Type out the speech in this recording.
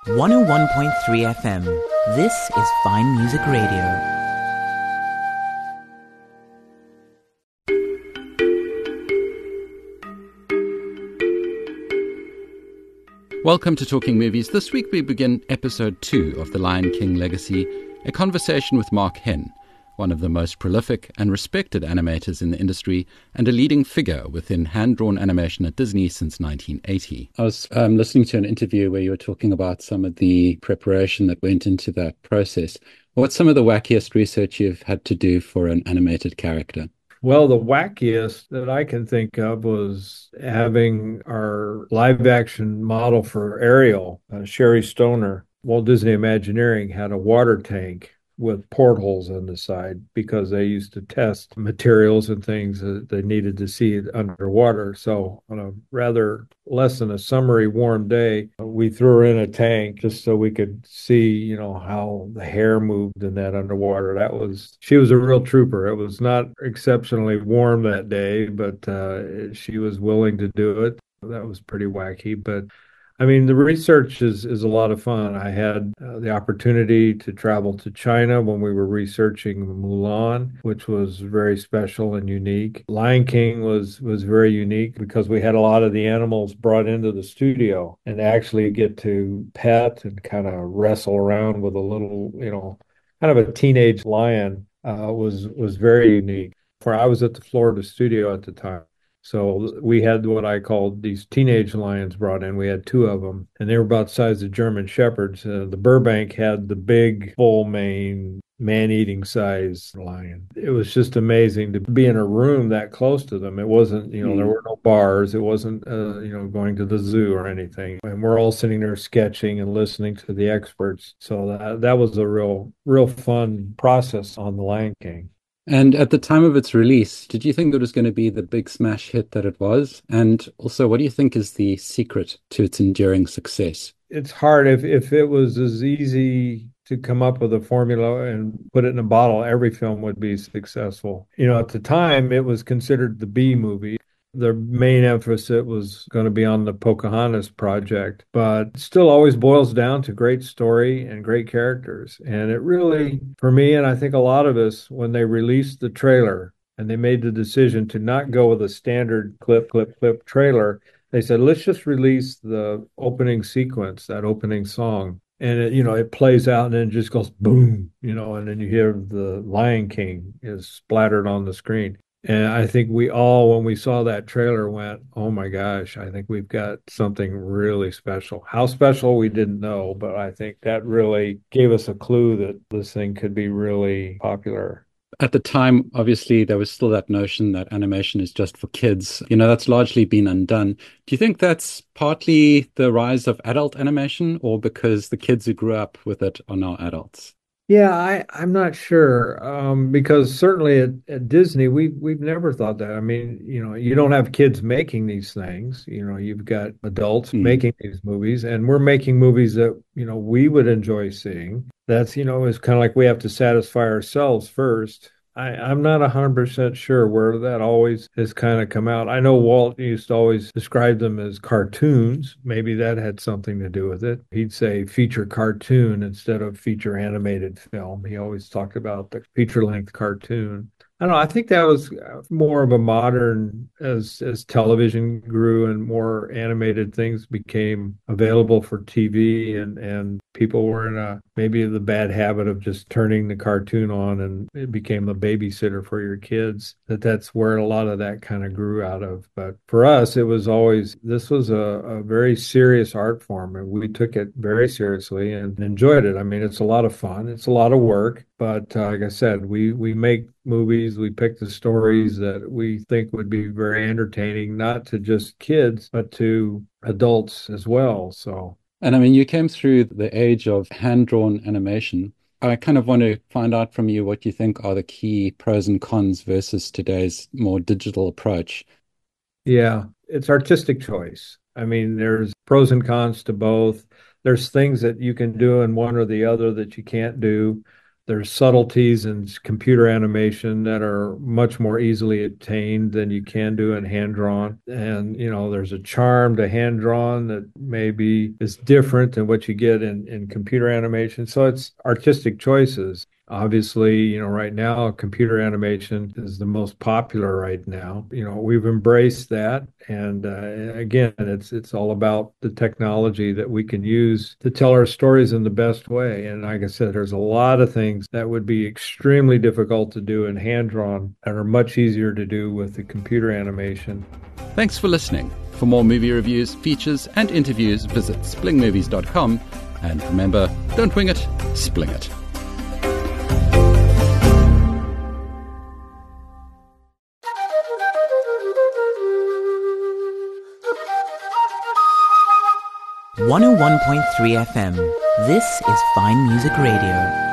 101.3 FM. This is Fine Music Radio. Welcome to Talking Movies. This week we begin episode 2 of The Lion King Legacy, a conversation with Mark Henn, one of the most prolific and respected animators in the industry and a leading figure within hand-drawn animation at Disney since 1980. I was listening to an interview where you were talking about some of the preparation that went into that process. What's some of the wackiest research you've had to do for an animated character? Well, the wackiest that I can think of was having our live action model for Ariel, Sherry Stoner. Walt Disney Imagineering had a water tank with portholes on the side because they used to test materials and things that they needed to see underwater. So on a rather less than a summery warm day, we threw her in a tank just so we could see, how the hair moved in that underwater. She was a real trooper. It was not exceptionally warm that day, but she was willing to do it. That was pretty wacky, but I mean, the research is a lot of fun. I had the opportunity to travel to China when we were researching Mulan, which was very special and unique. Lion King was very unique because we had a lot of the animals brought into the studio and actually get to pet and kind of wrestle around with a little, kind of a teenage lion was very unique. I was at the Florida studio at the time. So we had what I called these teenage lions brought in. We had 2 of them, and they were about the size of German Shepherds. The Burbank had the big, full mane, man-eating size lion. It was just amazing to be in a room that close to them. It wasn't, there were no bars. It wasn't, going to the zoo or anything. And we're all sitting there sketching and listening to the experts. So that was a real fun process on The Lion King. And at the time of its release, did you think it was going to be the big smash hit that it was? And also, what do you think is the secret to its enduring success? It's hard. If it was as easy to come up with a formula and put it in a bottle, every film would be successful. At the time, it was considered the B movie. The main emphasis was going to be on the Pocahontas project, but still always boils down to great story and great characters. And it really, for me, and I think a lot of us, when they released the trailer and they made the decision to not go with a standard clip trailer, they said, let's just release the opening sequence, that opening song. And it plays out and then it just goes boom, and then you hear the Lion King is splattered on the screen. And I think we all, when we saw that trailer, went, oh my gosh, I think we've got something really special. How special, we didn't know, but I think that really gave us a clue that this thing could be really popular. At the time, obviously, there was still that notion that animation is just for kids. That's largely been undone. Do you think that's partly the rise of adult animation, or because the kids who grew up with it are now adults? Yeah, I'm not sure, because certainly at Disney, we've never thought that. I mean, you don't have kids making these things. You've got adults making these movies, and we're making movies that, we would enjoy seeing. That's, it's kind of like we have to satisfy ourselves first. I'm not 100% sure where that always has kind of come out. I know Walt used to always describe them as cartoons. Maybe that had something to do with it. He'd say feature cartoon instead of feature animated film. He always talked about the feature-length cartoon. I don't know. I think that was more of a modern, as television grew and more animated things became available for TV, and people were in maybe the bad habit of just turning the cartoon on, and it became a babysitter for your kids. That's where a lot of that kind of grew out of. But for us, this was a very serious art form, and we took it very seriously and enjoyed it. I mean, it's a lot of fun. It's a lot of work. But like I said, we make movies, we pick the stories that we think would be very entertaining, not to just kids, but to adults as well. And I mean, you came through the age of hand-drawn animation. I kind of want to find out from you what you think are the key pros and cons versus today's more digital approach. Yeah, it's artistic choice. I mean, there's pros and cons to both. There's things that you can do in one or the other that you can't do. There's subtleties in computer animation that are much more easily attained than you can do in hand-drawn. And, there's a charm to hand-drawn that maybe is different than what you get in computer animation. So it's artistic choices. Obviously, right now, computer animation is the most popular right now. We've embraced that. And again, it's all about the technology that we can use to tell our stories in the best way. And like I said, there's a lot of things that would be extremely difficult to do in hand-drawn that are much easier to do with the computer animation. Thanks for listening. For more movie reviews, features, and interviews, visit splingmovies.com. And remember, don't wing it, spling it. .101.3 FM. This is Fine Music Radio.